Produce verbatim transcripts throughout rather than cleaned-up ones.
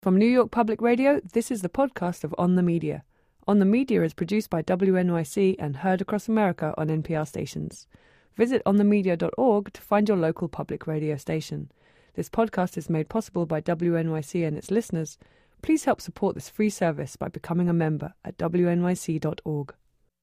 From New York Public Radio, this is the podcast of On the Media. On the Media is produced by W N Y C and heard across America on N P R stations. Visit on the media dot org to find your local public radio station. This podcast is made possible by W N Y C and its listeners. Please help support this free service by becoming a member at W N Y C dot org.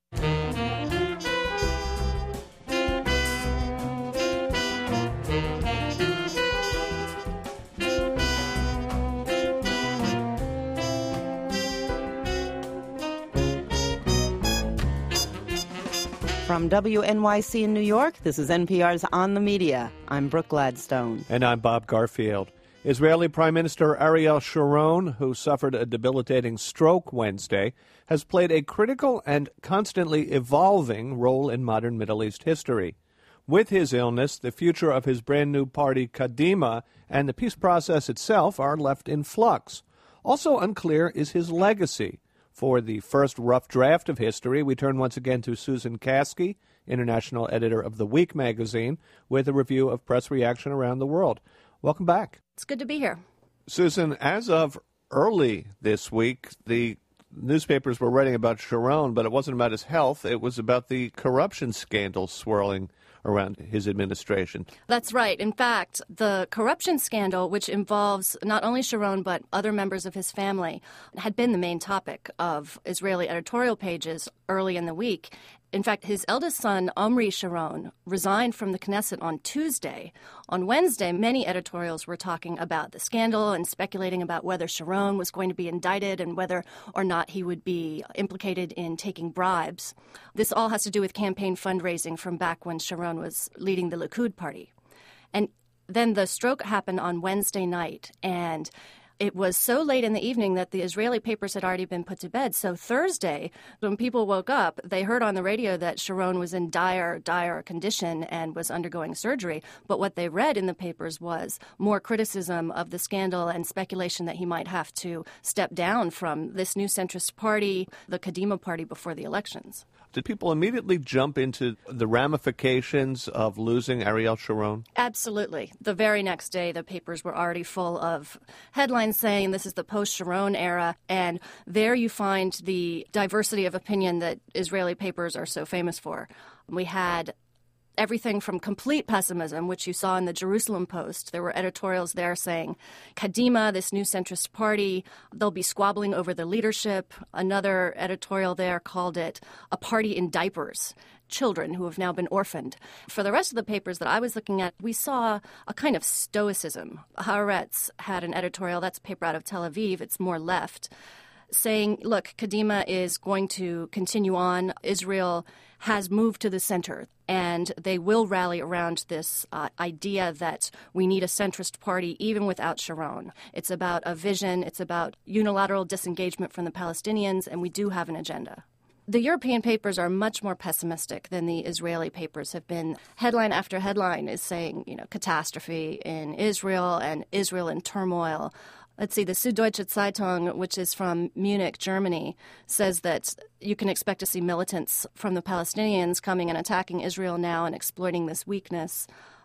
From W N Y C in New York, this is N P R's On the Media. I'm Brooke Gladstone. And I'm Bob Garfield. Israeli Prime Minister Ariel Sharon, who suffered a debilitating stroke Wednesday, has played a critical and constantly evolving role in modern Middle East history. With his illness, the future of his brand-new party, Kadima, and the peace process itself are left in flux. Also unclear is his legacy. For the first rough draft of history, we turn once again to Susan Caskey, international editor of The Week magazine, with a review of press reaction around the world. Welcome back. It's good to be here. Susan, as of early this week, the newspapers were writing about Sharon, but it wasn't about his health. It was about the corruption scandal swirling around his administration. That's right. In fact, the corruption scandal, which involves not only Sharon but other members of his family, had been the main topic of Israeli editorial pages early in the week. In fact, his eldest son, Omri Sharon, resigned from the Knesset on Tuesday. On Wednesday, many editorials were talking about the scandal and speculating about whether Sharon was going to be indicted and whether or not he would be implicated in taking bribes. This all has to do with campaign fundraising from back when Sharon was leading the Likud party. And then the stroke happened on Wednesday night, and it was so late in the evening that the Israeli papers had already been put to bed. So Thursday, when people woke up, they heard on the radio that Sharon was in dire, dire condition and was undergoing surgery. But what they read in the papers was more criticism of the scandal and speculation that he might have to step down from this new centrist party, the Kadima party, before the elections. Did people immediately jump into the ramifications of losing Ariel Sharon? Absolutely. The very next day, the papers were already full of headlines saying this is the post-Sharon era, and there you find the diversity of opinion that Israeli papers are so famous for. We had everything from complete pessimism, which you saw in the Jerusalem Post. There were editorials there saying, Kadima, this new centrist party, they'll be squabbling over the leadership. Another editorial there called it a party in diapers, children who have now been orphaned. For the rest of the papers that I was looking at, we saw a kind of stoicism. Haaretz had an editorial, that's a paper out of Tel Aviv, it's more left, saying, look, Kadima is going to continue on. Israel has moved to the center, and they will rally around this uh, idea that we need a centrist party even without Sharon. It's about a vision. It's about unilateral disengagement from the Palestinians, and we do have an agenda. The European papers are much more pessimistic than the Israeli papers have been. Headline after headline is saying, you know, catastrophe in Israel and Israel in turmoil. Let's see, the Süddeutsche Zeitung, which is from Munich, Germany, says that you can expect to see militants from the Palestinians coming and attacking Israel now and exploiting this weakness.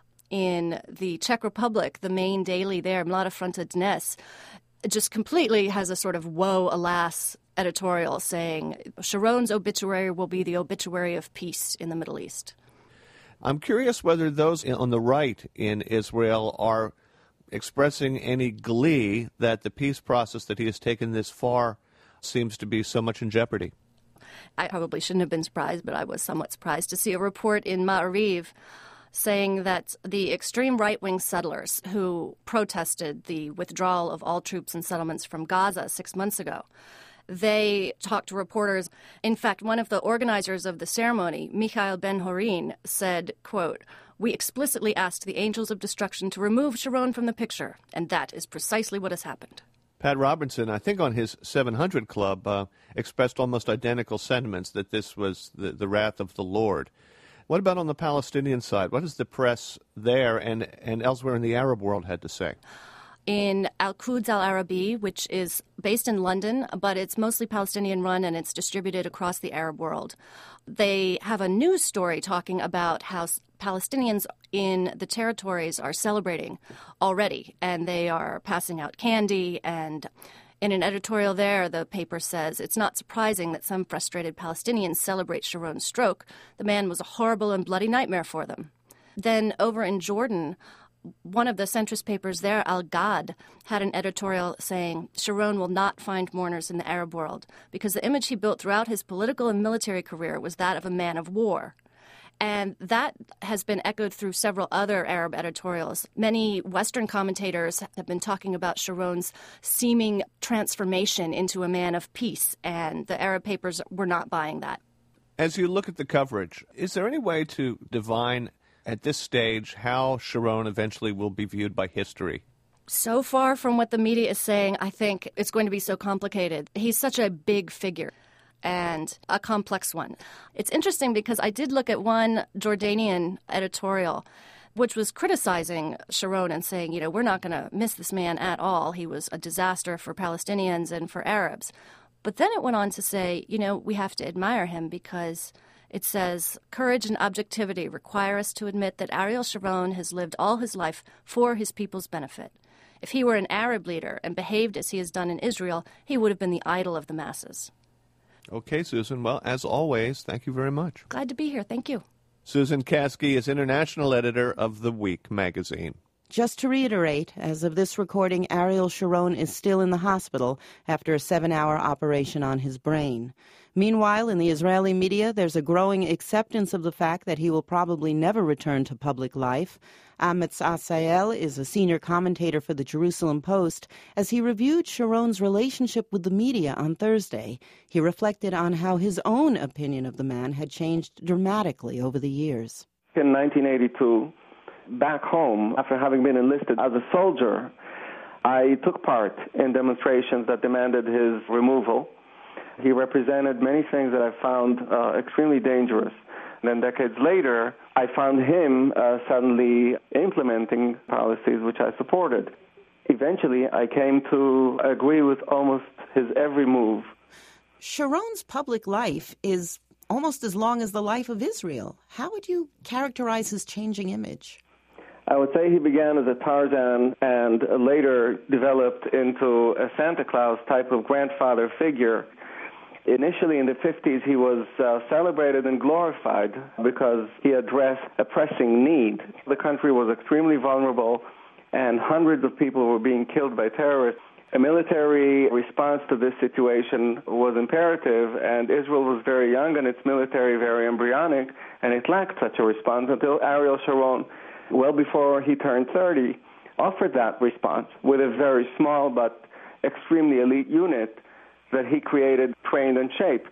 In the Czech Republic, the main daily there, Mladá Fronta Dnes, just completely has a sort of woe, alas editorial saying Sharon's obituary will be the obituary of peace in the Middle East. I'm curious whether those on the right in Israel are expressing any glee that the peace process that he has taken this far seems to be so much in jeopardy. I probably shouldn't have been surprised, but I was somewhat surprised to see a report in Ma'ariv saying that the extreme right-wing settlers who protested the withdrawal of all troops and settlements from Gaza six months ago, they talked to reporters. In fact, one of the organizers of the ceremony, Michael Ben-Horin, said, quote, "We explicitly asked the angels of destruction to remove Sharon from the picture, and that is precisely what has happened." Pat Robertson, I think on his seven hundred Club, uh, expressed almost identical sentiments that this was the, the wrath of the Lord. What about on the Palestinian side? What does the press there and, and elsewhere in the Arab world had to say? in Al-Quds Al-Arabi, which is based in London, but it's mostly Palestinian-run and it's distributed across the Arab world. They have a news story talking about how Palestinians in the territories are celebrating already, and they are passing out candy. And in an editorial there, the paper says, it's not surprising that some frustrated Palestinians celebrate Sharon's stroke. The man was a horrible and bloody nightmare for them. Then over in Jordan, one of the centrist papers there, Al-Ghad, had an editorial saying Sharon will not find mourners in the Arab world because the image he built throughout his political and military career was that of a man of war. And that has been echoed through several other Arab editorials. Many Western commentators have been talking about Sharon's seeming transformation into a man of peace, and the Arab papers were not buying that. As you look at the coverage, is there any way to divine at this stage how Sharon eventually will be viewed by history? So far from what the media is saying, I think it's going to be so complicated. He's such a big figure and a complex one. It's interesting because I did look at one Jordanian editorial which was criticizing Sharon and saying, you know, we're not going to miss this man at all. He was a disaster for Palestinians and for Arabs. But then it went on to say, you know, we have to admire him because it says, courage and objectivity require us to admit that Ariel Sharon has lived all his life for his people's benefit. If he were an Arab leader and behaved as he has done in Israel, he would have been the idol of the masses. Okay, Susan. Well, as always, thank you very much. Glad to be here. Thank you. Susan Caskey is international editor of The Week magazine. Just to reiterate, as of this recording, Ariel Sharon is still in the hospital after a seven-hour operation on his brain. Meanwhile, in the Israeli media, there's a growing acceptance of the fact that he will probably never return to public life. Amitz Asael is a senior commentator for the Jerusalem Post. As he reviewed Sharon's relationship with the media on Thursday, he reflected on how his own opinion of the man had changed dramatically over the years. In nineteen eighty-two, back home, after having been enlisted as a soldier, I took part in demonstrations that demanded his removal. He represented many things that I found uh, extremely dangerous. And then decades later, I found him uh, suddenly implementing policies which I supported. Eventually, I came to agree with almost his every move. Sharon's public life is almost as long as the life of Israel. How would you characterize his changing image? I would say he began as a Tarzan and later developed into a Santa Claus type of grandfather figure. Initially in the fifties, he was uh, celebrated and glorified because he addressed a pressing need. The country was extremely vulnerable, and hundreds of people were being killed by terrorists. A military response to this situation was imperative, and Israel was very young and its military very embryonic, and it lacked such a response until Ariel Sharon, well before he turned thirty, offered that response with a very small but extremely elite unit that he created, trained, and shaped.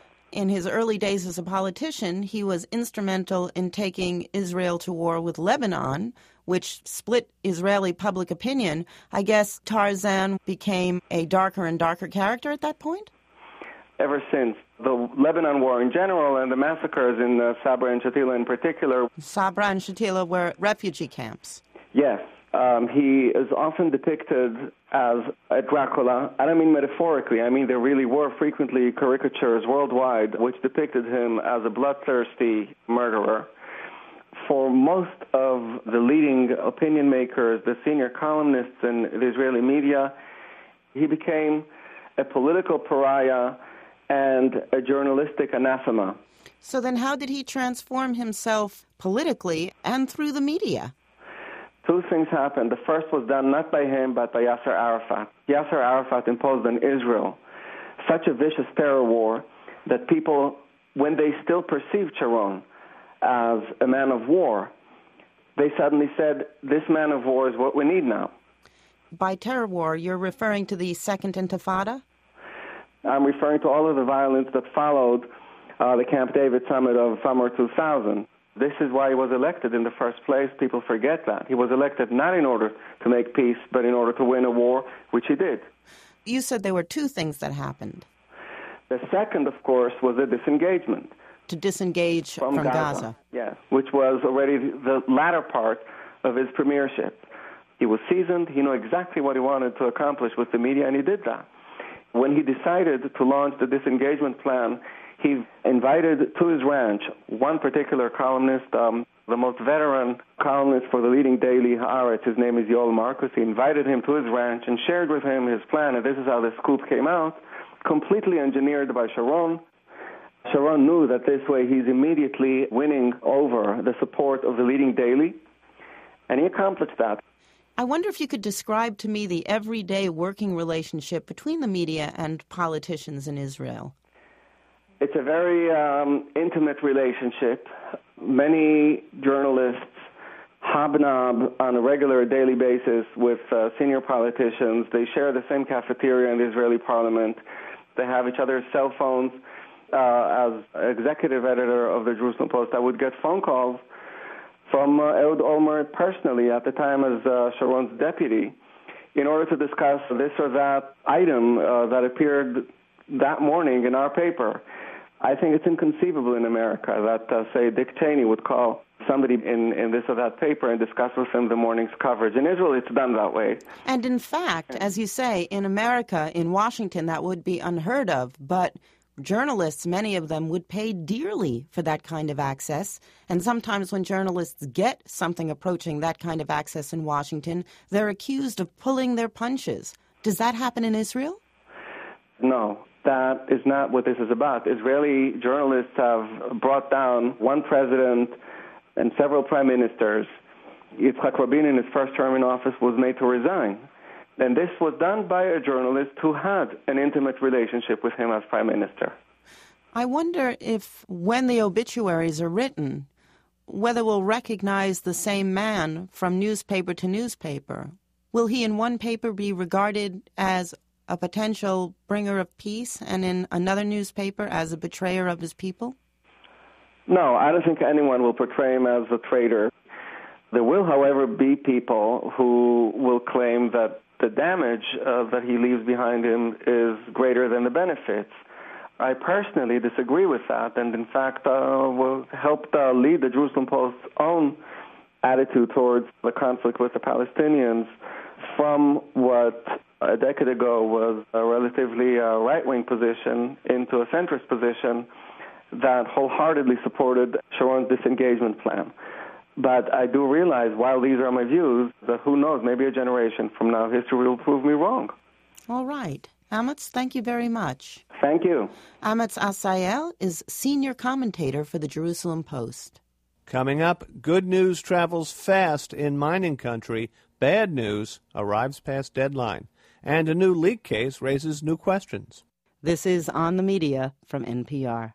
In his early days as a politician, he was instrumental in taking Israel to war with Lebanon, which split Israeli public opinion. I guess Tarzan became a darker and darker character at that point? Ever since the Lebanon war in general and the massacres in uh, Sabra and Shatila in particular. Sabra and Shatila were refugee camps. Yes. Um, he is often depicted as a Dracula. I don't mean metaphorically. I mean there really were frequently caricatures worldwide which depicted him as a bloodthirsty murderer. For most of the leading opinion makers, the senior columnists in the Israeli media, he became a political pariah and a journalistic anathema. So then how did he transform himself politically and through the media? Two things happened. The first was done not by him, but by Yasser Arafat. Yasser Arafat imposed on Israel such a vicious terror war that people, when they still perceived Sharon as a man of war, they suddenly said, this man of war is what we need now. By terror war, you're referring to the Second Intifada? I'm referring to all of the violence that followed uh, the Camp David summit of summer two thousand. This is why he was elected in the first place. People forget that. He was elected not in order to make peace, but in order to win a war, which he did. You said there were two things that happened. The second, of course, was the disengagement. To disengage from, from Gaza. Gaza. Yes, which was already the latter part of his premiership. He was seasoned. He knew exactly what he wanted to accomplish with the media, and he did that. When he decided to launch the disengagement plan, he invited to his ranch one particular columnist, um, the most veteran columnist for the leading daily Haaretz. His name is Yoel Marcus. He invited him to his ranch and shared with him his plan, and this is how the scoop came out, completely engineered by Sharon. Sharon knew that this way he's immediately winning over the support of the leading daily, and he accomplished that. I wonder if you could describe to me the everyday working relationship between the media and politicians in Israel. It's a very um, intimate relationship. Many journalists hobnob on a regular daily basis with uh, senior politicians. They share the same cafeteria in the Israeli parliament. They have each other's cell phones. Uh, as executive editor of the Jerusalem Post, I would get phone calls from uh, Ehud Olmert personally at the time as uh, Sharon's deputy in order to discuss this or that item uh, that appeared that morning in our paper. I think it's inconceivable in America that, uh, say, Dick Cheney would call somebody in, in this or that paper and discuss with him the morning's coverage. In Israel, it's done that way. And in fact, as you say, in America, in Washington, that would be unheard of. But journalists, many of them, would pay dearly for that kind of access. And sometimes when journalists get something approaching that kind of access in Washington, they're accused of pulling their punches. Does that happen in Israel? No. That is not what this is about. Israeli journalists have brought down one president and several prime ministers. Yitzhak Rabin, in his first term in office, was made to resign. And this was done by a journalist who had an intimate relationship with him as prime minister. I wonder if, when the obituaries are written, whether we'll recognize the same man from newspaper to newspaper. Will he in one paper be regarded as a potential bringer of peace, and in another newspaper as a betrayer of his people? No, I don't think anyone will portray him as a traitor. There will, however, be people who will claim that the damage uh, that he leaves behind him is greater than the benefits. I personally disagree with that, and in fact uh, will helped uh, lead the Jerusalem Post's own attitude towards the conflict with the Palestinians from what a decade ago was a relatively uh, right-wing position into a centrist position that wholeheartedly supported Sharon's disengagement plan. But I do realize, while these are my views, that who knows, maybe a generation from now, history will prove me wrong. All right. Amitz, thank you very much. Thank you. Amitz Asayel is senior commentator for the Jerusalem Post. Coming up, good news travels fast in mining country. Bad news arrives past deadline. And a new leak case raises new questions. This is On the Media from N P R.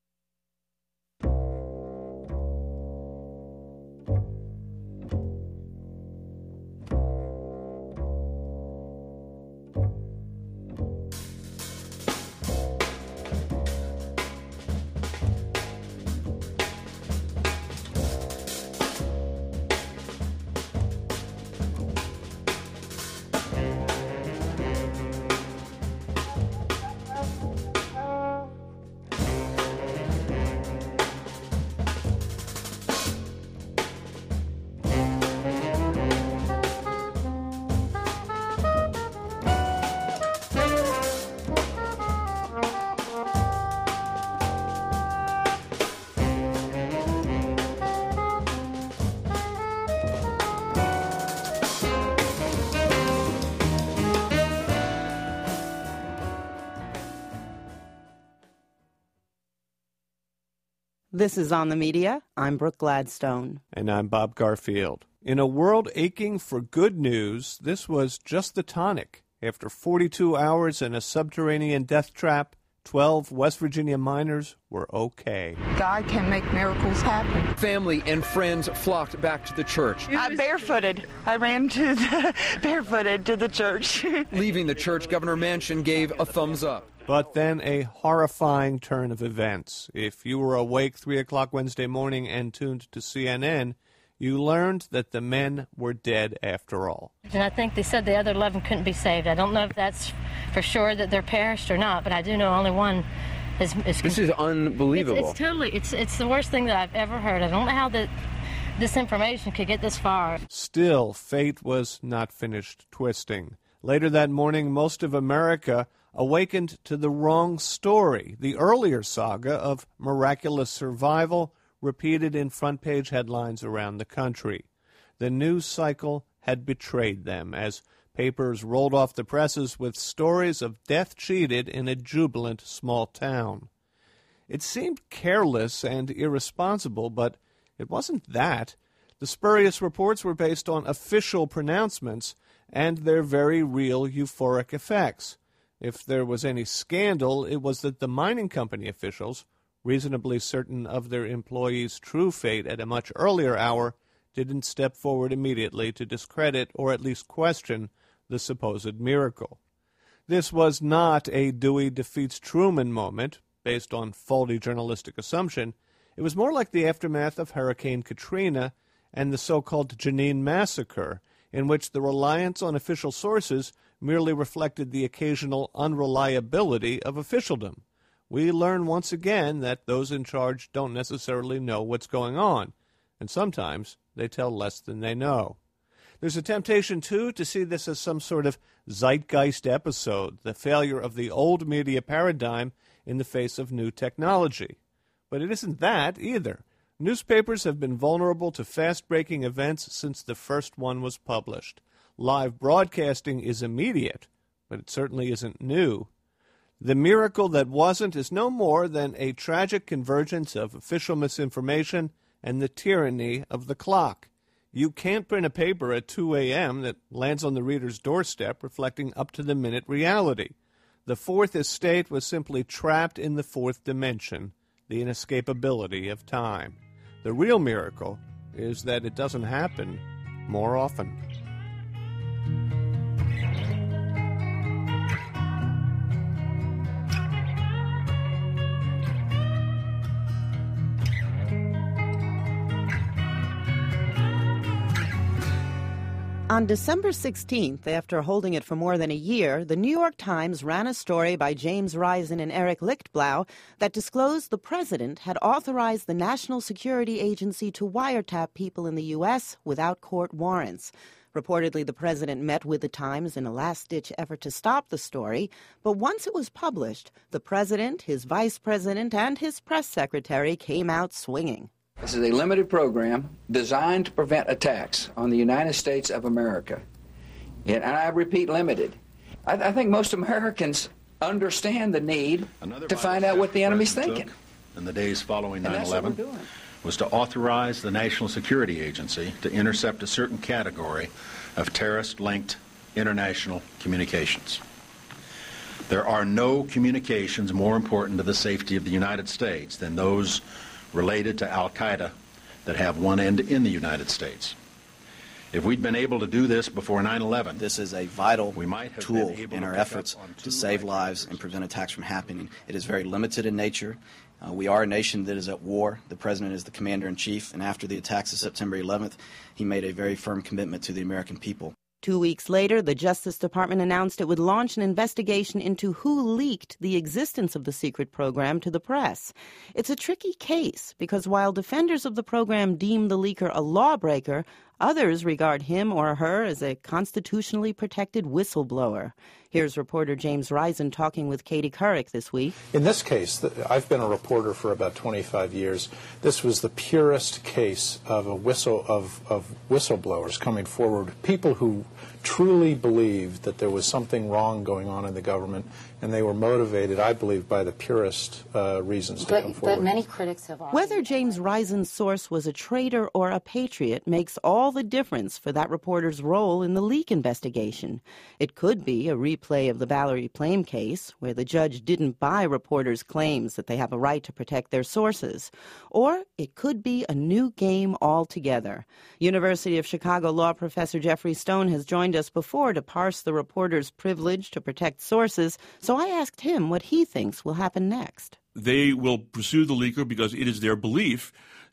This is On the Media. I'm Brooke Gladstone. And I'm Bob Garfield. In a world aching for good news, this was just the tonic. After forty-two hours in a subterranean death trap, twelve West Virginia miners were okay. God can make miracles happen. Family and friends flocked back to the church. I barefooted. I ran to the barefooted to the church. Leaving the church, Governor Manchin gave a thumbs up. But then a horrifying turn of events. If you were awake three o'clock Wednesday morning and tuned to C N N, you learned that the men were dead after all. And I think they said the other eleven couldn't be saved. I don't know if that's for sure that they're perished or not, but I do know only one is... is this is unbelievable. It's, it's totally, it's it's the worst thing that I've ever heard. I don't know how the this information could get this far. Still, fate was not finished twisting. Later that morning, most of America awakened to the wrong story, the earlier saga of miraculous survival repeated in front-page headlines around the country. The news cycle had betrayed them as papers rolled off the presses with stories of death cheated in a jubilant small town. It seemed careless and irresponsible, but it wasn't that. The spurious reports were based on official pronouncements and their very real euphoric effects. If there was any scandal, it was that the mining company officials, reasonably certain of their employees' true fate at a much earlier hour, didn't step forward immediately to discredit or at least question the supposed miracle. This was not a Dewey defeats Truman moment, based on faulty journalistic assumption. It was more like the aftermath of Hurricane Katrina and the so-called Jenin massacre, in which the reliance on official sources merely reflected the occasional unreliability of officialdom. We learn once again that those in charge don't necessarily know what's going on, and sometimes they tell less than they know. There's a temptation, too, to see this as some sort of zeitgeist episode, the failure of the old media paradigm in the face of new technology. But it isn't that, either. Newspapers have been vulnerable to fast-breaking events since the first one was published. Live broadcasting is immediate, but it certainly isn't new. The miracle that wasn't is no more than a tragic convergence of official misinformation and the tyranny of the clock. You can't print a paper at two a.m. that lands on the reader's doorstep reflecting up-to-the-minute reality. The Fourth Estate was simply trapped in the fourth dimension, the inescapability of time. The real miracle is that it doesn't happen more often. On December sixteenth, after holding it for more than a year, the New York Times ran a story by James Risen and Eric Lichtblau that disclosed the president had authorized the National Security Agency to wiretap people in the U S without court warrants. Reportedly, the president met with the Times in a last-ditch effort to stop the story, but once it was published, the president, his vice president, and his press secretary came out swinging. This is a limited program designed to prevent attacks on the United States of America. And I repeat, limited. I, I think most Americans understand the need Another to find out what the enemy's thinking. In the days following nine eleven was to authorize the National Security Agency to intercept a certain category of terrorist-linked international communications. There are no communications more important to the safety of the United States than those related to al-Qaeda that have one end in the United States. If we'd been able to do this before nine eleven, this is a vital we might have tool been able in to our pick efforts up on to two save lives and prevent attacks from happening. It is very limited in nature. Uh, we are a nation that is at war. The president is the commander-in-chief, and after the attacks of September eleventh, he made a very firm commitment to the American people. Two weeks later, the Justice Department announced it would launch an investigation into who leaked the existence of the secret program to the press. It's a tricky case because while defenders of the program deem the leaker a lawbreaker, others regard him or her as a constitutionally protected whistleblower. Here's reporter James Risen talking with Katie Couric this week. In this case, I've been a reporter for about twenty-five years. This was the purest case of a whistle of, of whistleblowers coming forward, people who truly believed that there was something wrong going on in the government, and they were motivated, I believe, by the purest uh, reasons but, to come forward. But many critics have argued. Whether James Risen's source was a traitor or a patriot makes all the difference for that reporter's role in the leak investigation. It could be a replay of the Valerie Plame case, where the judge didn't buy reporters' claims that they have a right to protect their sources. Or it could be a new game altogether. University of Chicago law professor Jeffrey Stone has joined us before to parse the reporter's privilege to protect sources, so I asked him what he thinks will happen next. They will pursue the leaker because it is their belief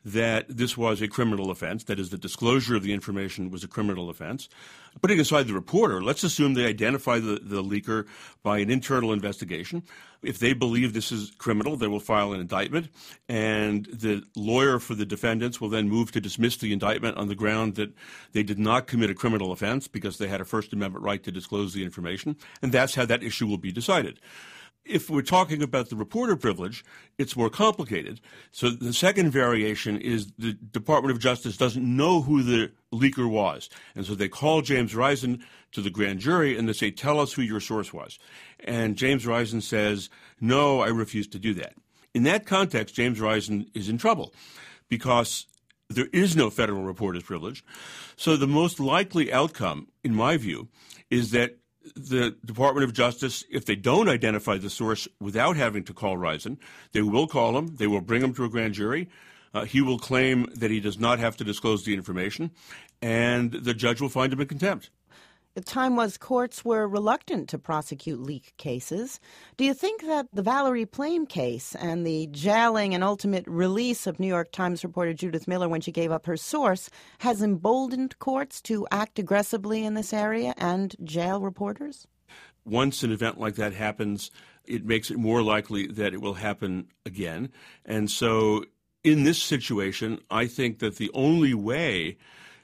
that this was a criminal offense, that is, the disclosure of the information was a criminal offense. Putting aside the reporter, let's assume they identify the, the leaker by an internal investigation. If they believe this is criminal, they will file an indictment, and the lawyer for the defendants will then move to dismiss the indictment on the ground that they did not commit a criminal offense because they had a First Amendment right to disclose the information, and that's how that issue will be decided. If we're talking about the reporter privilege, it's more complicated. So the second variation is the Department of Justice doesn't know who the leaker was. And so they call James Risen to the grand jury and they say, tell us who your source was. And James Risen says, no, I refuse to do that. In that context, James Risen is in trouble because there is no federal reporter's privilege. So the most likely outcome, in my view, is that the Department of Justice, if they don't identify the source without having to call Risen, they will call him, they will bring him to a grand jury. Uh, he will claim that he does not have to disclose the information, and the judge will find him in contempt. The time was courts were reluctant to prosecute leak cases. Do you think that the Valerie Plame case and the jailing and ultimate release of New York Times reporter Judith Miller when she gave up her source has emboldened courts to act aggressively in this area and jail reporters? Once an event like that happens, it makes it more likely that it will happen again. And so in this situation, I think that the only way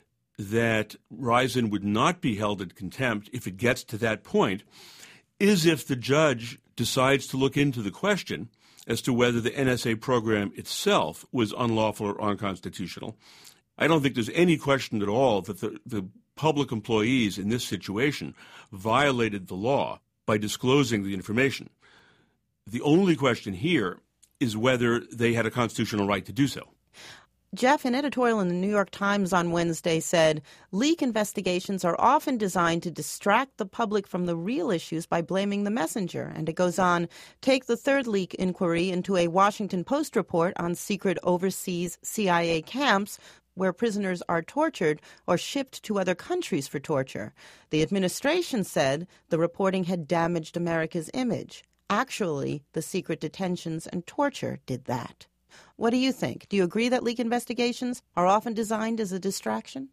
that Risen would not be held in contempt if it gets to that point is if the judge decides to look into the question as to whether the N S A program itself was unlawful or unconstitutional. I don't think there's any question at all that the, the public employees in this situation violated the law by disclosing the information. The only question here is whether they had a constitutional right to do so. Jeff, an editorial in the New York Times on Wednesday said, leak investigations are often designed to distract the public from the real issues by blaming the messenger. And it goes on, take the third leak inquiry into a Washington Post report on secret overseas C I A camps where prisoners are tortured or shipped to other countries for torture. The administration said the reporting had damaged America's image. Actually, the secret detentions and torture did that. What do you think? Do you agree that leak investigations are often designed as a distraction?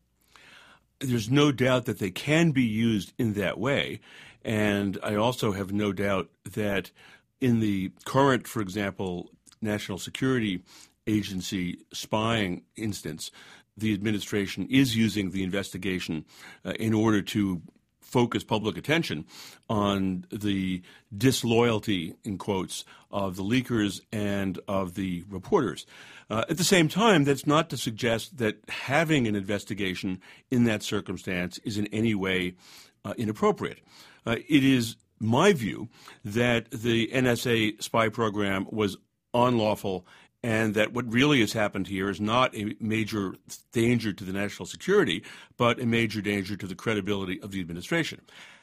There's no doubt that they can be used in that way. And I also have no doubt that in the current, for example, National Security Agency spying instance, the administration is using the investigation uh, in order to focus public attention on the disloyalty, in quotes, of the leakers and of the reporters. Uh, at the same time, that's not to suggest that having an investigation in that circumstance is in any way uh, inappropriate. Uh, it is my view that the N S A spy program was unlawful and that what really has happened here is not a major danger to the national security, but a major danger to the credibility of the administration.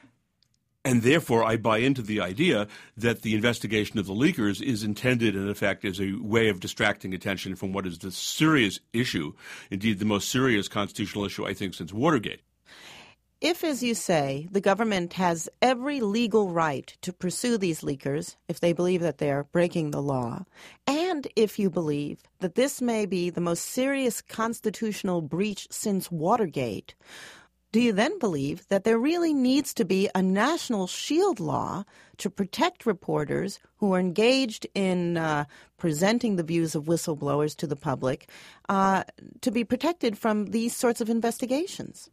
And therefore, I buy into the idea that the investigation of the leakers is intended, in effect, as a way of distracting attention from what is the serious issue, indeed the most serious constitutional issue, I think, since Watergate. If, as you say, the government has every legal right to pursue these leakers if they believe that they're breaking the law, and if you believe that this may be the most serious constitutional breach since Watergate, do you then believe that there really needs to be a national shield law to protect reporters who are engaged in uh, presenting the views of whistleblowers to the public uh, to be protected from these sorts of investigations?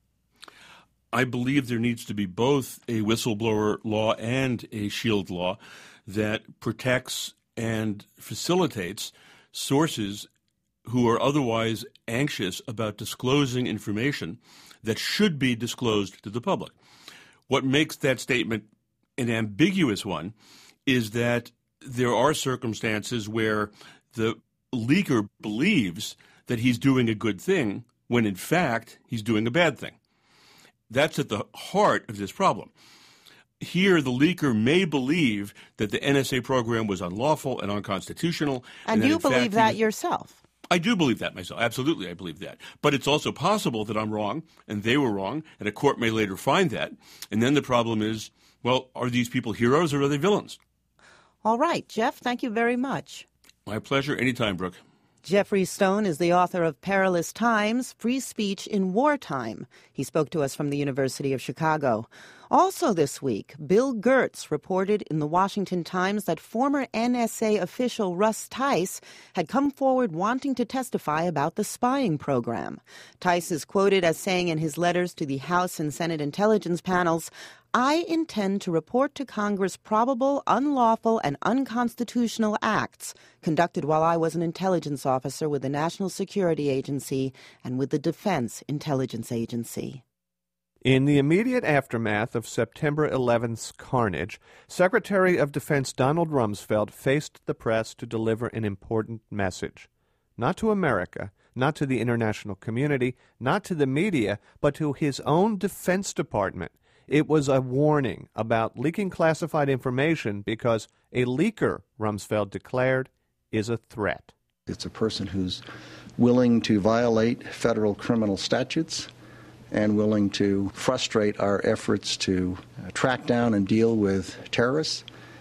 I believe there needs to be both a whistleblower law and a shield law that protects and facilitates sources who are otherwise anxious about disclosing information that should be disclosed to the public. What makes that statement an ambiguous one is that there are circumstances where the leaker believes that he's doing a good thing when, in fact, he's doing a bad thing. That's at the heart of this problem. Here, the leaker may believe that the N S A program was unlawful and unconstitutional. And, and you believe that was, yourself? I do believe that myself. Absolutely, I believe that. But it's also possible that I'm wrong and they were wrong, and a court may later find that. And then the problem is, well, are these people heroes or are they villains? All right. Jeff, thank you very much. My pleasure. Anytime, Brooke. Jeffrey Stone is the author of Perilous Times, Free Speech in Wartime. He spoke to us from the University of Chicago. Also this week, Bill Gertz reported in the Washington Times that former N S A official Russ Tice had come forward wanting to testify about the spying program. Tice is quoted as saying in his letters to the House and Senate intelligence panels, "I intend to report to Congress probable, unlawful, and unconstitutional acts conducted while I was an intelligence officer with the National Security Agency and with the Defense Intelligence Agency." In the immediate aftermath of September eleventh's carnage, Secretary of Defense Donald Rumsfeld faced the press to deliver an important message. Not to America, not to the international community, not to the media, but to his own Defense Department. It was a warning about leaking classified information because a leaker, Rumsfeld declared, is a threat. It's a person who's willing to violate federal criminal statutes and willing to frustrate our efforts to uh, track down and deal with terrorists,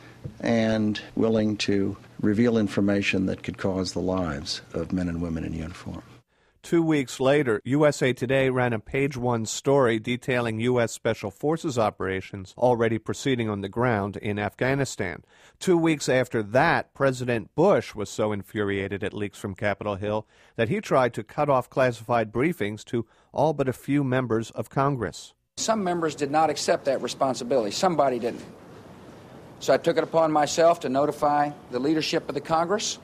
and willing to reveal information that could cause the lives of men and women in uniform. Two weeks later, U S A Today ran a page-one story detailing U S Special Forces operations already proceeding on the ground in Afghanistan. Two weeks after that, President Bush was so infuriated at leaks from Capitol Hill that he tried to cut off classified briefings to all but a few members of Congress. Some members did not accept that responsibility. Somebody didn't. So I took it upon myself to notify the leadership of the Congress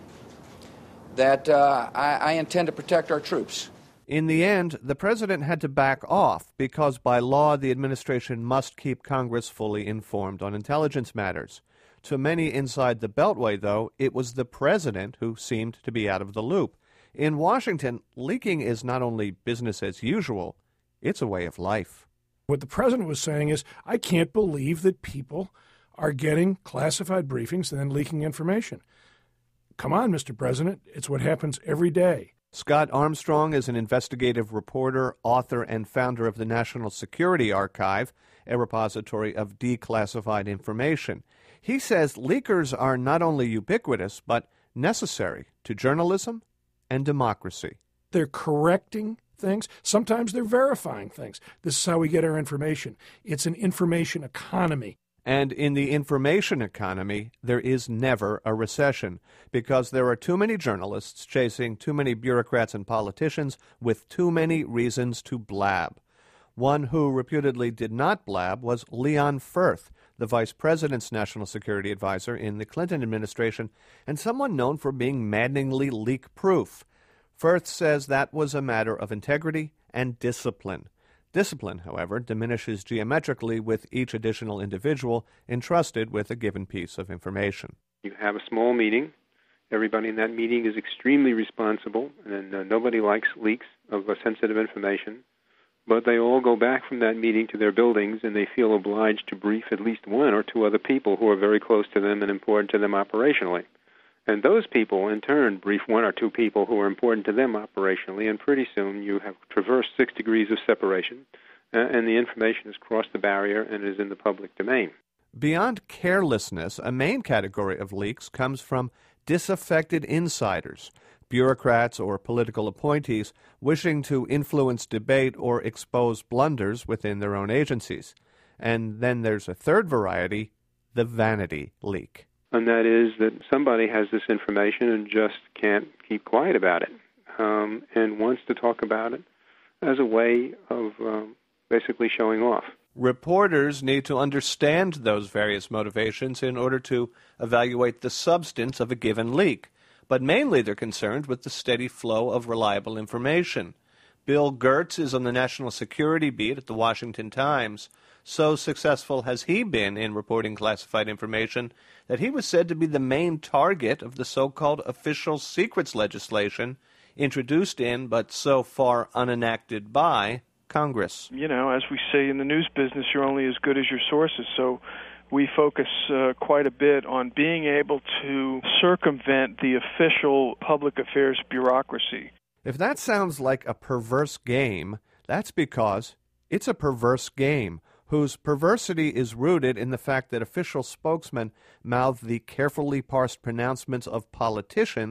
that uh, I, I intend to protect our troops. In the end, the president had to back off because by law the administration must keep Congress fully informed on intelligence matters. To many inside the Beltway, though, it was the president who seemed to be out of the loop. In Washington, leaking is not only business as usual, it's a way of life. What the president was saying is, I can't believe that people are getting classified briefings and then leaking information. Come on, Mister President, it's what happens every day. Scott Armstrong is an investigative reporter, author, and founder of the National Security Archive, a repository of declassified information. He says leakers are not only ubiquitous, but necessary to journalism and democracy. They're correcting things. Sometimes they're verifying things. This is how we get our information. It's an information economy. And in the information economy, there is never a recession because there are too many journalists chasing too many bureaucrats and politicians with too many reasons to blab. One who reputedly did not blab was Leon Firth, the vice president's national security advisor in the Clinton administration, and someone known for being maddeningly leak-proof. Firth says that was a matter of integrity and discipline. Discipline, however, diminishes geometrically with each additional individual entrusted with a given piece of information. You have a small meeting. Everybody in that meeting is extremely responsible, and uh, nobody likes leaks of uh, sensitive information. But they all go back from that meeting to their buildings, and they feel obliged to brief at least one or two other people who are very close to them and important to them operationally. And those people, in turn, brief one or two people who are important to them operationally, and pretty soon you have traversed six degrees of separation, uh, and the information has crossed the barrier and is in the public domain. Beyond carelessness, a main category of leaks comes from disaffected insiders, bureaucrats or political appointees wishing to influence debate or expose blunders within their own agencies. And then there's a third variety, the vanity leak. And that is that somebody has this information and just can't keep quiet about it, um, and wants to talk about it as a way of um, basically showing off. Reporters need to understand those various motivations in order to evaluate the substance of a given leak, but mainly they're concerned with the steady flow of reliable information. Bill Gertz is on the national security beat at the Washington Times. So successful has he been in reporting classified information that he was said to be the main target of the so-called official secrets legislation introduced in, but so far unenacted by, Congress. You know, as we say in the news business, you're only as good as your sources, so we focus uh, quite a bit on being able to circumvent the official public affairs bureaucracy. If that sounds like a perverse game, that's because it's a perverse game, whose perversity is rooted in the fact that official spokesmen mouth the carefully parsed pronouncements of politicians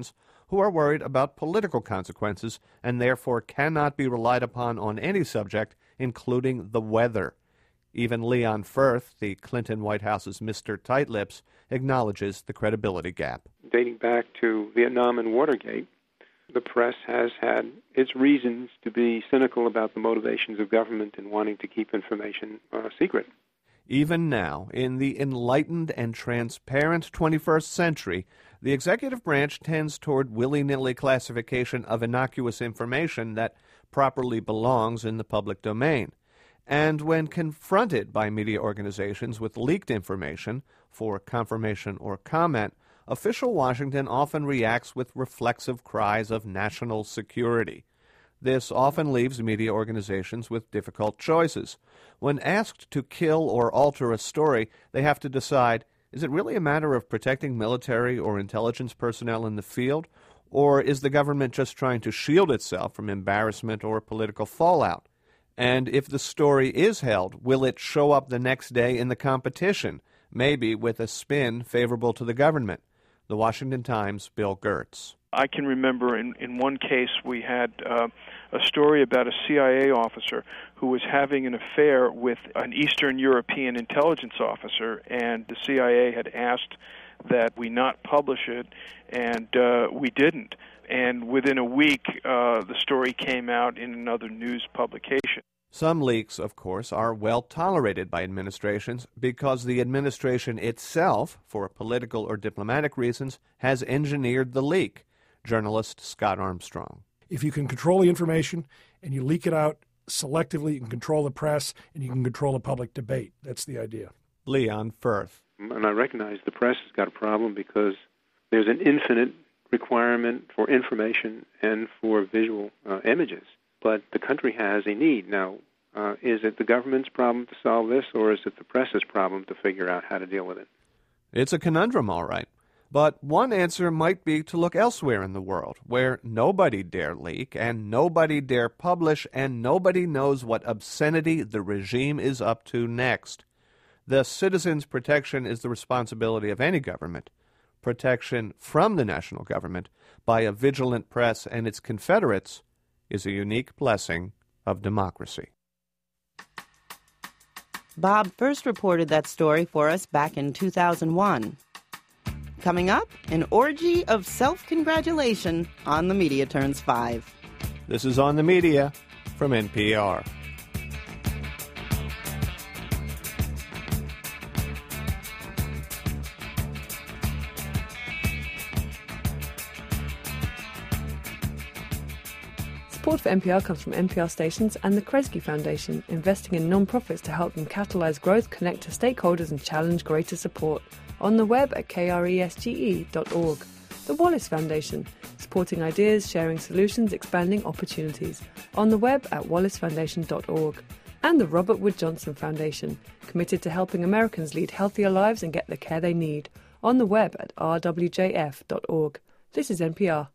who are worried about political consequences and therefore cannot be relied upon on any subject, including the weather. Even Leon Firth, the Clinton White House's Mister Tight-Lips, acknowledges the credibility gap. Dating back to Vietnam and Watergate, the press has had its reasons to be cynical about the motivations of government in wanting to keep information uh, secret. Even now, in the enlightened and transparent twenty-first century, the executive branch tends toward willy-nilly classification of innocuous information that properly belongs in the public domain. And when confronted by media organizations with leaked information for confirmation or comment, official Washington often reacts with reflexive cries of national security. This often leaves media organizations with difficult choices. When asked to kill or alter a story, they have to decide, is it really a matter of protecting military or intelligence personnel in the field, or is the government just trying to shield itself from embarrassment or political fallout? And if the story is held, will it show up the next day in the competition, maybe with a spin favorable to the government? The Washington Times' Bill Gertz. I can remember in, in one case we had uh, a story about a C I A officer who was having an affair with an Eastern European intelligence officer, and the C I A had asked that we not publish it, and uh, we didn't. And within a week, uh, the story came out in another news publication. Some leaks, of course, are well tolerated by administrations because the administration itself, for political or diplomatic reasons, has engineered the leak. Journalist Scott Armstrong. If you can control the information and you leak it out selectively, you can control the press and you can control the public debate. That's the idea. Leon Firth. And I recognize the press has got a problem because there's an infinite requirement for information and for visual uh, images. But the country has a need. Now, uh, is it the government's problem to solve this, or is it the press's problem to figure out how to deal with it? It's a conundrum, all right. But one answer might be to look elsewhere in the world, where nobody dare leak, and nobody dare publish, and nobody knows what obscenity the regime is up to next. The citizens' protection is the responsibility of any government. Protection from the national government by a vigilant press and its confederates is a unique blessing of democracy. Bob first reported that story for us back in two thousand one. Coming up, an orgy of self-congratulation on the Media Turns five. This is On the Media from N P R. Support for N P R comes from N P R stations and the Kresge Foundation, investing in non-profits to help them catalyze growth, connect to stakeholders and challenge greater support. On the web at kresge dot org. The Wallace Foundation, supporting ideas, sharing solutions, expanding opportunities. On the web at wallace foundation dot org. And the Robert Wood Johnson Foundation, committed to helping Americans lead healthier lives and get the care they need. On the web at r w j f dot org. This is N P R.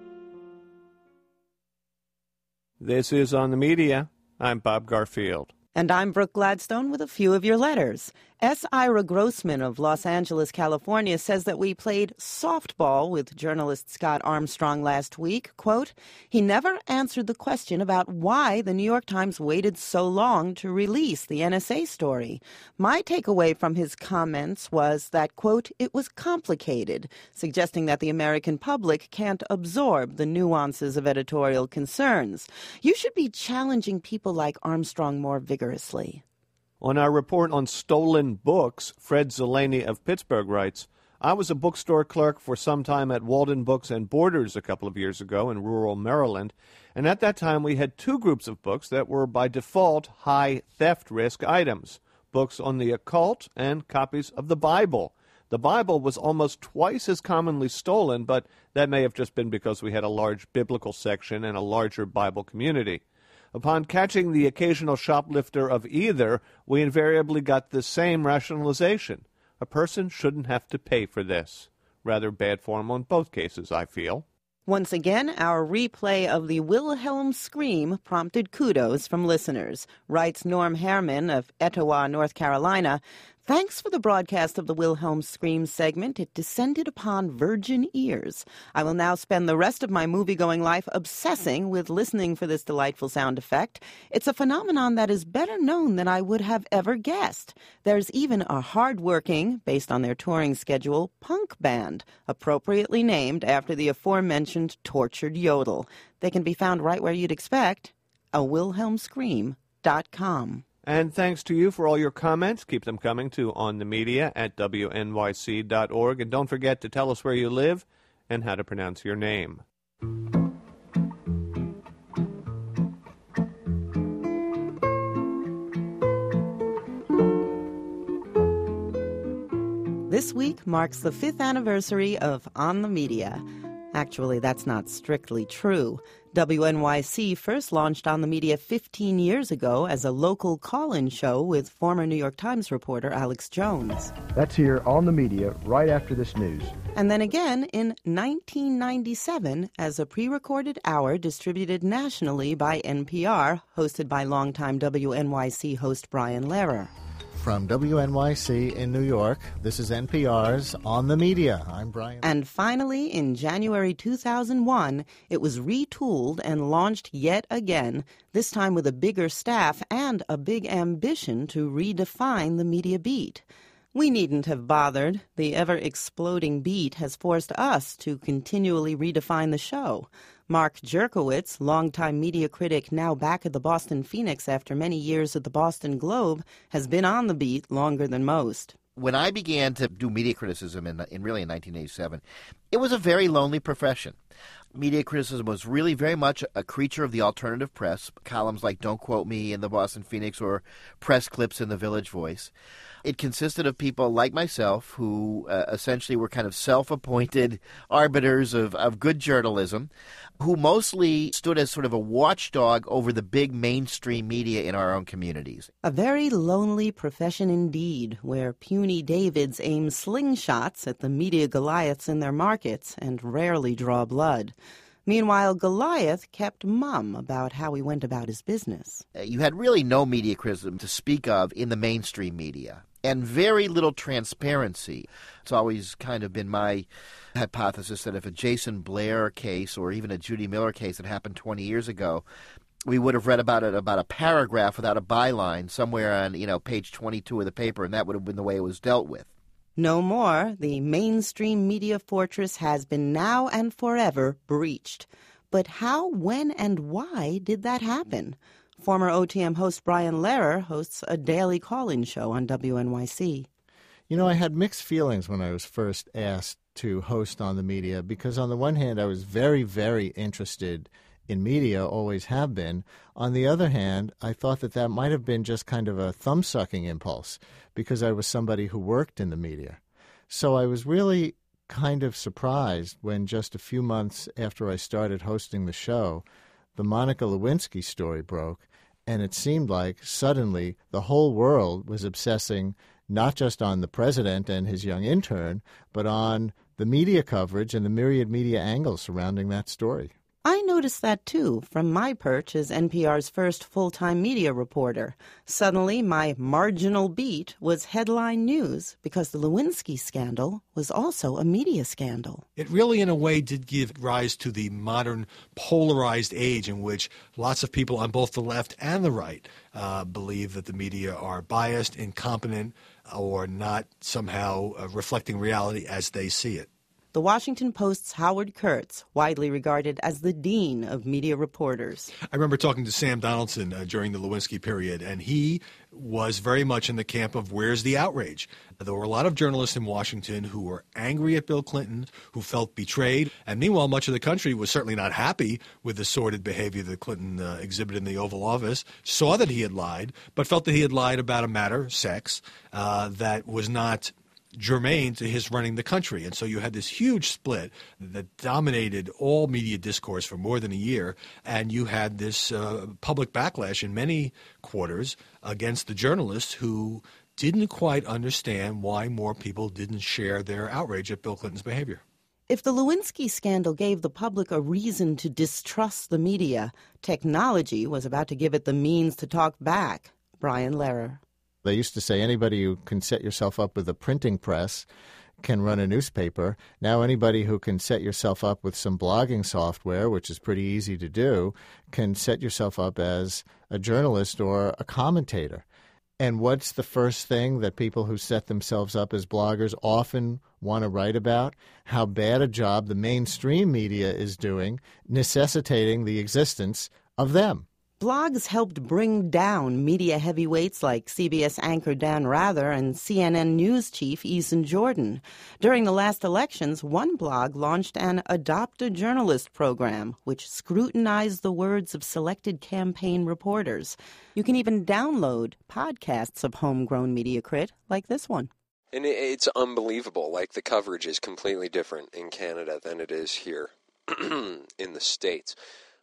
This is On the Media. I'm Bob Garfield. And I'm Brooke Gladstone with a few of your letters. S. Ira Grossman of Los Angeles, California, says that we played softball with journalist Scott Armstrong last week. Quote, he never answered the question about why the New York Times waited so long to release the N S A story. My takeaway from his comments was that, quote, it was complicated, suggesting that the American public can't absorb the nuances of editorial concerns. You should be challenging people like Armstrong more vigorously. On our report on stolen books, Fred Zeleny of Pittsburgh writes, I was a bookstore clerk for some time at Walden Books and Borders a couple of years ago in rural Maryland, and at that time we had two groups of books that were by default high theft risk items, books on the occult and copies of the Bible. The Bible was almost twice as commonly stolen, but that may have just been because we had a large biblical section and a larger Bible community. Upon catching the occasional shoplifter of either, we invariably got the same rationalization. A person shouldn't have to pay for this. Rather bad form on both cases, I feel. Once again, our replay of the Wilhelm scream prompted kudos from listeners, writes Norm Herman of Etowah, North Carolina. Thanks for the broadcast of the Wilhelm scream segment. It descended upon virgin ears. I will now spend the rest of my movie-going life obsessing with listening for this delightful sound effect. It's a phenomenon that is better known than I would have ever guessed. There's even a hard-working, based on their touring schedule, punk band, appropriately named after the aforementioned tortured yodel. They can be found right where you'd expect, a wilhelm scream dot com. And thanks to you for all your comments. Keep them coming to on the media at W N Y C dot org. And don't forget to tell us where you live and how to pronounce your name. This week marks the fifth anniversary of On the Media. Actually, that's not strictly true. W N Y C first launched On the Media fifteen years ago as a local call-in show with former New York Times reporter Alex Jones. That's here on the media right after this news. And then again in nineteen ninety-seven as a pre-recorded hour distributed nationally by N P R, hosted by longtime W N Y C host Brian Lehrer. From W N Y C in New York, this is N P R's On the Media. I'm Brian. And finally, in January two thousand one, it was retooled and launched yet again, this time with a bigger staff and a big ambition to redefine the media beat. We needn't have bothered. The ever-exploding beat has forced us to continually redefine the show. Mark Jerkowitz, longtime media critic now back at the Boston Phoenix after many years at the Boston Globe, has been on the beat longer than most. When I began to do media criticism in, in really in nineteen eighty-seven, it was a very lonely profession. Media criticism was really very much a creature of the alternative press, columns like Don't Quote Me in the Boston Phoenix or press clips in the Village Voice. It consisted of people like myself who uh, essentially were kind of self-appointed arbiters of, of good journalism, who mostly stood as sort of a watchdog over the big mainstream media in our own communities. A very lonely profession indeed, where puny Davids aim slingshots at the media Goliaths in their markets and rarely draw blood. Meanwhile, Goliath kept mum about how he went about his business. You had really no media criticism to speak of in the mainstream media, and very little transparency. It's always kind of been my hypothesis that if a Jason Blair case or even a Judy Miller case that happened twenty years ago, we would have read about it about a paragraph without a byline somewhere on, you know, page twenty-two of the paper, and that would have been the way it was dealt with. No more. The mainstream media fortress has been now and forever breached. But how, when, and why did that happen? Former O T M host Brian Lehrer hosts a daily call-in show on W N Y C. You know, I had mixed feelings when I was first asked to host On the Media, because on the one hand, I was very, very interested in media, always have been. On the other hand, I thought that that might have been just kind of a thumb-sucking impulse, because I was somebody who worked in the media. So I was really kind of surprised when just a few months after I started hosting the show, the Monica Lewinsky story broke, and it seemed like suddenly the whole world was obsessing not just on the president and his young intern, but on the media coverage and the myriad media angles surrounding that story. I I noticed that, too, from my perch as N P R's first full-time media reporter. Suddenly, my marginal beat was headline news because the Lewinsky scandal was also a media scandal. It really, in a way, did give rise to the modern polarized age in which lots of people on both the left and the right uh, believe that the media are biased, incompetent, or not somehow uh, reflecting reality as they see it. The Washington Post's Howard Kurtz, widely regarded as the dean of media reporters. I remember talking to Sam Donaldson uh, during the Lewinsky period, and he was very much in the camp of where's the outrage? There were a lot of journalists in Washington who were angry at Bill Clinton, who felt betrayed, and meanwhile much of the country was certainly not happy with the sordid behavior that Clinton uh, exhibited in the Oval Office, saw that he had lied, but felt that he had lied about a matter, sex, uh, that was not germane to his running the country. And so you had this huge split that dominated all media discourse for more than a year, and you had this uh, public backlash in many quarters against the journalists who didn't quite understand why more people didn't share their outrage at Bill Clinton's behavior. If the Lewinsky scandal gave the public a reason to distrust the media, technology was about to give it the means to talk back. Brian Lehrer. They used to say anybody who can set yourself up with a printing press can run a newspaper. Now anybody who can set yourself up with some blogging software, which is pretty easy to do, can set yourself up as a journalist or a commentator. And what's the first thing that people who set themselves up as bloggers often want to write about? How bad a job the mainstream media is doing, necessitating the existence of them. Blogs helped bring down media heavyweights like C B S anchor Dan Rather and C N N News chief Ethan Jordan. During the last elections, one blog launched an Adopt a Journalist program, which scrutinized the words of selected campaign reporters. You can even download podcasts of homegrown media crit like this one. And it's unbelievable. Like, the coverage is completely different in Canada than it is here in the States.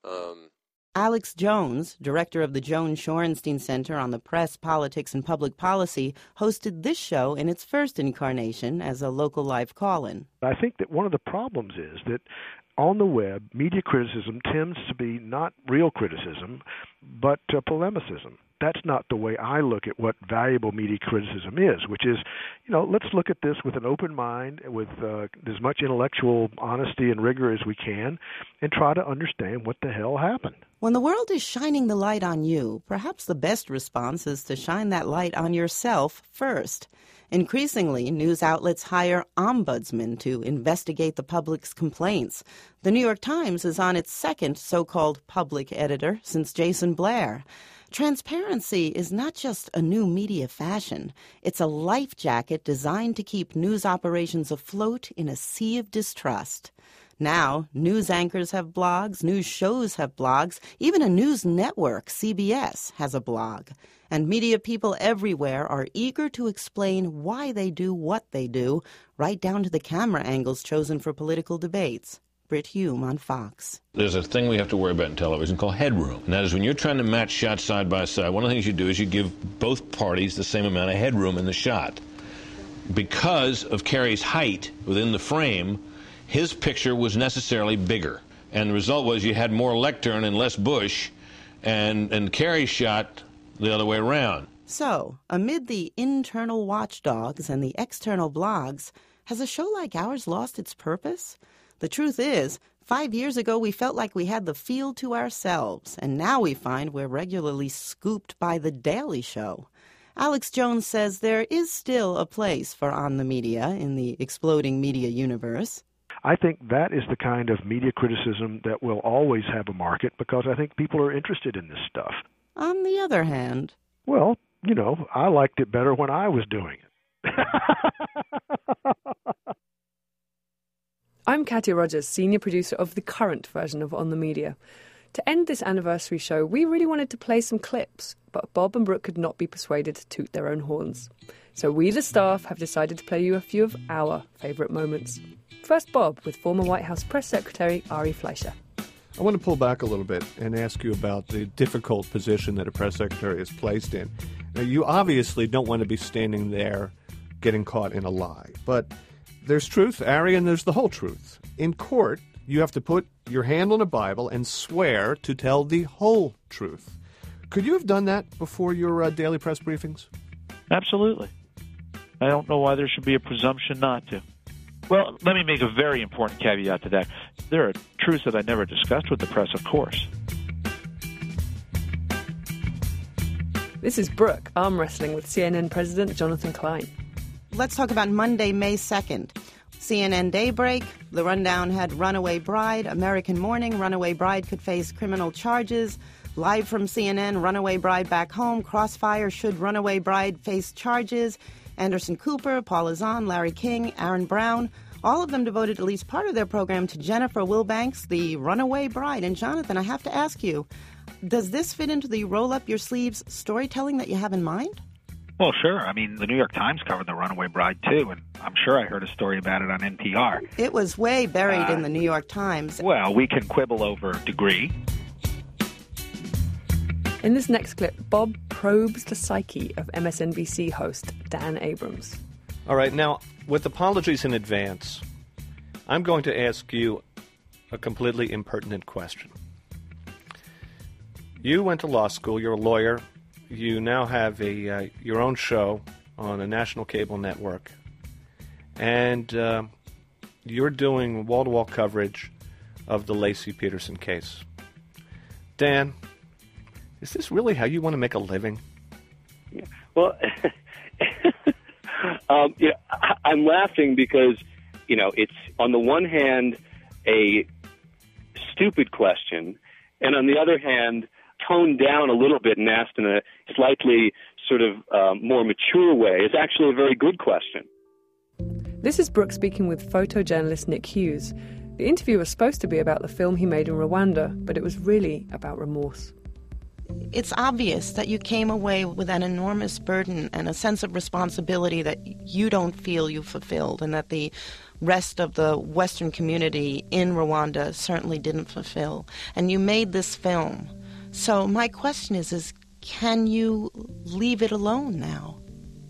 Um Alex Jones, director of the Joan Shorenstein Center on the Press, Politics, and Public Policy, hosted this show in its first incarnation as a local live call-in. I think that one of the problems is that on the web, media criticism tends to be not real criticism, but uh, polemicism. That's not the way I look at what valuable media criticism is, which is, you know, let's look at this with an open mind, with uh, as much intellectual honesty and rigor as we can, and try to understand what the hell happened. When the world is shining the light on you, perhaps the best response is to shine that light on yourself first. Increasingly, news outlets hire ombudsmen to investigate the public's complaints. The New York Times is on its second so-called public editor since Jason Blair. Transparency is not just a new media fashion. It's a life jacket designed to keep news operations afloat in a sea of distrust. Now, news anchors have blogs, news shows have blogs, even a news network, C B S, has a blog. And media people everywhere are eager to explain why they do what they do, right down to the camera angles chosen for political debates. Britt Hume on Fox. There's a thing we have to worry about in television called headroom. And that is when you're trying to match shots side by side, one of the things you do is you give both parties the same amount of headroom in the shot. Because of Kerry's height within the frame, his picture was necessarily bigger. And the result was you had more lectern and less bush, and, and Kerry's shot the other way around. So, amid the internal watchdogs and the external blogs, has a show like ours lost its purpose? The truth is, five years ago we felt like we had the field to ourselves, and now we find we're regularly scooped by The Daily Show. Alex Jones says there is still a place for On the Media in the exploding media universe. I think that is the kind of media criticism that will always have a market because I think people are interested in this stuff. On the other hand... Well, you know, I liked it better when I was doing it. I'm Katya Rogers, senior producer of the current version of On the Media. To end this anniversary show, we really wanted to play some clips, but Bob and Brooke could not be persuaded to toot their own horns. So we, the staff, have decided to play you a few of our favourite moments. First, Bob, with former White House Press Secretary Ari Fleischer. I want to pull back a little bit and ask you about the difficult position that a press secretary is placed in. Now, you obviously don't want to be standing there getting caught in a lie, but There's truth, Ari, and there's the whole truth. In court, you have to put your hand on a Bible and swear to tell the whole truth. Could you have done that before your uh, daily press briefings? Absolutely. I don't know why there should be a presumption not to. Well, let me make a very important caveat to that. There are truths that I never discussed with the press, of course. This is Brooke arm wrestling with C N N President Jonathan Klein. Let's talk about Monday, May second. C N N Daybreak, the rundown had Runaway Bride, American Morning, Runaway Bride could face criminal charges. Live from C N N, Runaway Bride back home, Crossfire, should Runaway Bride face charges? Anderson Cooper, Paula Zahn, Larry King, Aaron Brown, all of them devoted at least part of their program to Jennifer Wilbanks, the Runaway Bride. And Jonathan, I have to ask you, does this fit into the roll-up-your-sleeves storytelling that you have in mind? Well, sure. I mean, the New York Times covered the Runaway Bride, too, and I'm sure I heard a story about it on N P R. It was way buried uh, in the New York Times. Well, we can quibble over degree. In this next clip, Bob probes the psyche of M S N B C host Dan Abrams. All right, now, with apologies in advance, I'm going to ask you a completely impertinent question. You went to law school, you're a lawyer, you now have a uh, your own show on a national cable network, and uh, you're doing wall-to-wall coverage of the Laci Peterson case. Dan, is this really how you want to make a living? Yeah. Well, um, yeah, I, I'm laughing because, you know, it's on the one hand a stupid question, and on the other hand, toned down a little bit and asked in a slightly sort of um, more mature way is actually a very good question. This is Brooke speaking with photojournalist Nick Hughes. The interview was supposed to be about the film he made in Rwanda, but it was really about remorse. It's obvious that you came away with an enormous burden and a sense of responsibility that you don't feel you fulfilled, and that the rest of the Western community in Rwanda certainly didn't fulfill. And you made this film. So my question is, is can you leave it alone now?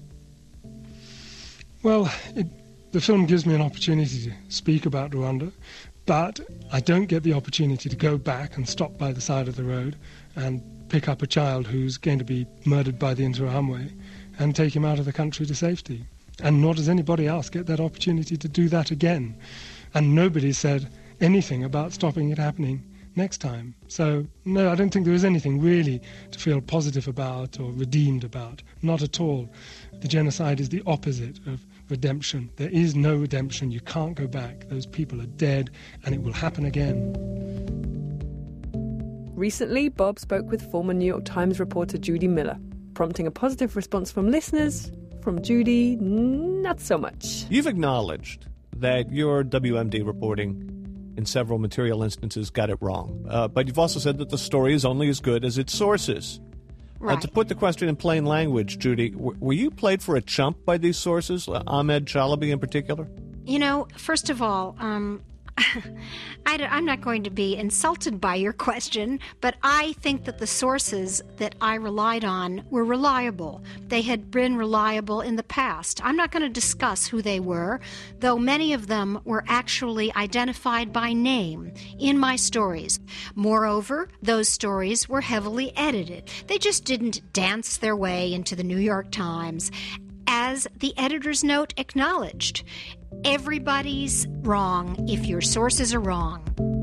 Well, it, the film gives me an opportunity to speak about Rwanda, but I don't get the opportunity to go back and stop by the side of the road and pick up a child who's going to be murdered by the Interahamwe and take him out of the country to safety. And nor does anybody else get that opportunity to do that again. And nobody said anything about stopping it happening next time. So, no, I don't think there is anything really to feel positive about or redeemed about. Not at all. The genocide is the opposite of redemption. There is no redemption. You can't go back. Those people are dead, and it will happen again. Recently, Bob spoke with former New York Times reporter Judy Miller, prompting a positive response from listeners. From Judy, not so much. You've acknowledged that your W M D reporting in several material instances got it wrong. Uh, but you've also said that the story is only as good as its sources. Right. Uh, to put the question in plain language, Judy, w- were you played for a chump by these sources, uh, Ahmed Chalabi in particular? You know, first of all, um, I, I'm not going to be insulted by your question, but I think that the sources that I relied on were reliable. They had been reliable in the past. I'm not going to discuss who they were, though many of them were actually identified by name in my stories. Moreover, those stories were heavily edited. They just didn't dance their way into the New York Times. As the editor's note acknowledged, everybody's wrong if your sources are wrong.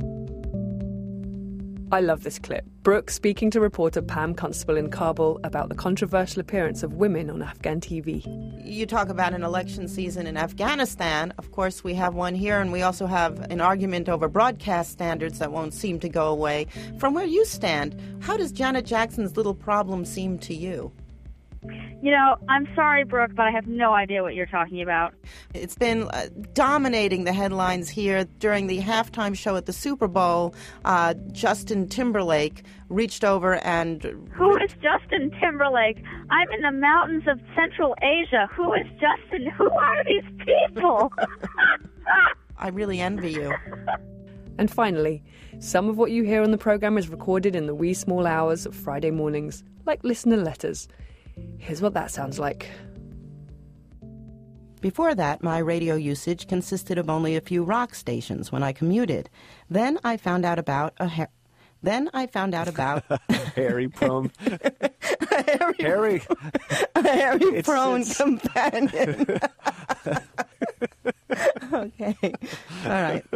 I love this clip. Brooke speaking to reporter Pam Constable in Kabul about the controversial appearance of women on Afghan T V. You talk about an election season in Afghanistan. Of course, we have one here, and we also have an argument over broadcast standards that won't seem to go away. From where you stand, how does Janet Jackson's little problem seem to you? You know, I'm sorry, Brooke, but I have no idea what you're talking about. It's been uh, dominating the headlines here. During the halftime show at the Super Bowl, uh, Justin Timberlake reached over and... Who is Justin Timberlake? I'm in the mountains of Central Asia. Who is Justin? Who are these people? I really envy you. And finally, some of what you hear on the program is recorded in the wee small hours of Friday mornings, like listener letters. Here's what that sounds like. Before that, my radio usage consisted of only a few rock stations when I commuted. Then I found out about a ha- then I found out about Harry prone Harry Harry a Harry It's- prone it's- companion. Okay. All right.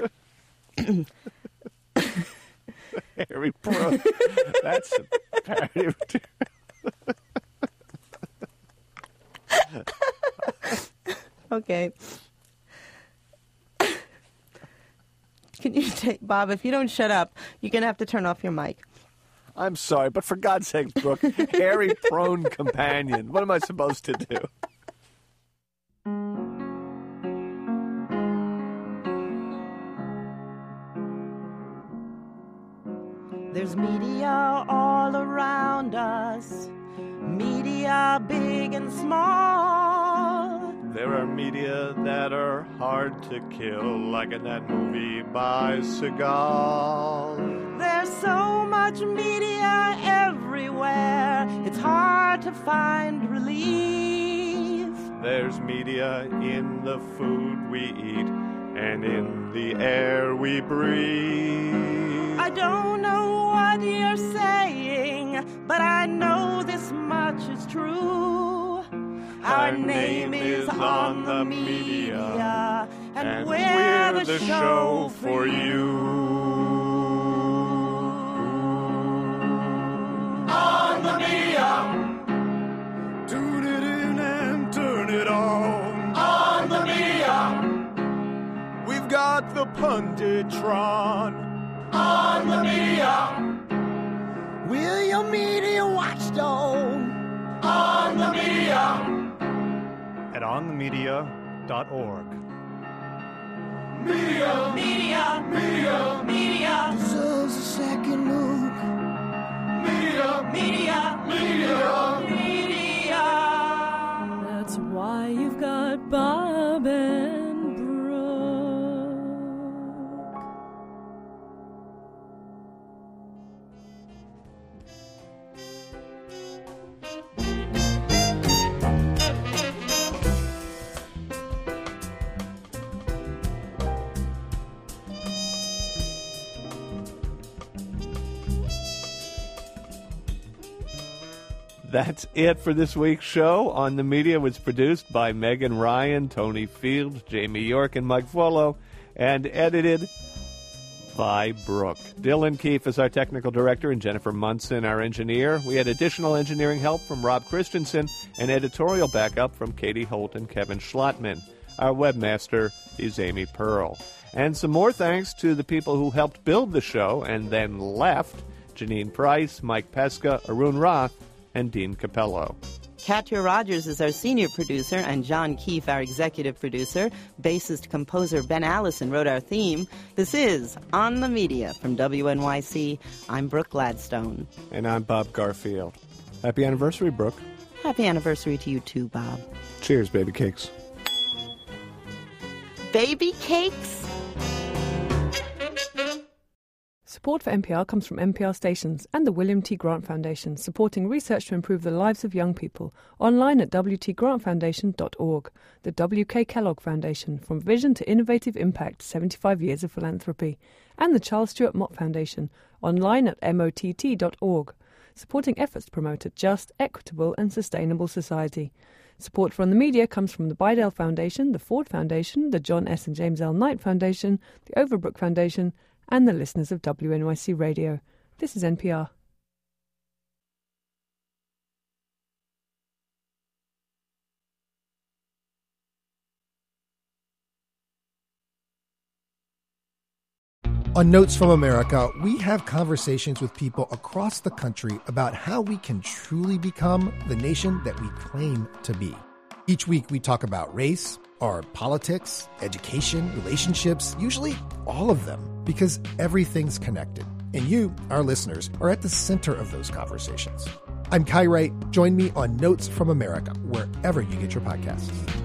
Harry prone. That's a parody of Okay. Can you take, Bob, if you don't shut up, you're going to have to turn off your mic. I'm sorry, but for God's sake, Brooke, Harry prone companion. What am I supposed to do? There's media all around us, media big and small. There are media that are hard to kill, like in that movie by Seagal. There's so much media everywhere, it's hard to find relief. There's media in the food we eat and in the air we breathe. I don't know what you're saying, but I know this much is true. Our name is on the media, and we're the show for you. On the media, tune it in and turn it on. On the media, we've got the Punditron. On the media, we're your media watchdog. On the media, At on the media dot org. media, media, media, media deserves a second look. Media, media, media, media. That's why you've got Bob and Brooke. That's it for this week's show. On the Media was produced by Megan Ryan, Tony Fields, Jamie York, and Mike Volo, and edited by Brooke. Dylan Keefe is our technical director, and Jennifer Munson, our engineer. We had additional engineering help from Rob Christensen and editorial backup from Katie Holt and Kevin Schlotman. Our webmaster is Amy Pearl. And some more thanks to the people who helped build the show and then left: Janine Price, Mike Pesca, Arun Roth, and Dean Capello. Katya Rogers is our senior producer, and John Keefe, our executive producer. Bassist-composer Ben Allison wrote our theme. This is On the Media from W N Y C. I'm Brooke Gladstone. And I'm Bob Garfield. Happy anniversary, Brooke. Happy anniversary to you too, Bob. Cheers, baby cakes. Baby cakes? Support for N P R comes from N P R stations and the William T. Grant Foundation, supporting research to improve the lives of young people. Online at w t grant foundation dot org. The W K Kellogg Foundation, from vision to innovative impact, seventy-five years of philanthropy. And the Charles Stewart Mott Foundation, online at m o t t dot org, supporting efforts to promote a just, equitable and sustainable society. Support from the media comes from the Bidell Foundation, the Ford Foundation, the John S. and James L. Knight Foundation, the Overbrook Foundation, and the listeners of W N Y C Radio. This is N P R. On Notes from America, we have conversations with people across the country about how we can truly become the nation that we claim to be. Each week we talk about race, or politics, education, relationships, usually all of them, because everything's connected. And you, our listeners, are at the center of those conversations. I'm Kai Wright. Join me on Notes from America, wherever you get your podcasts.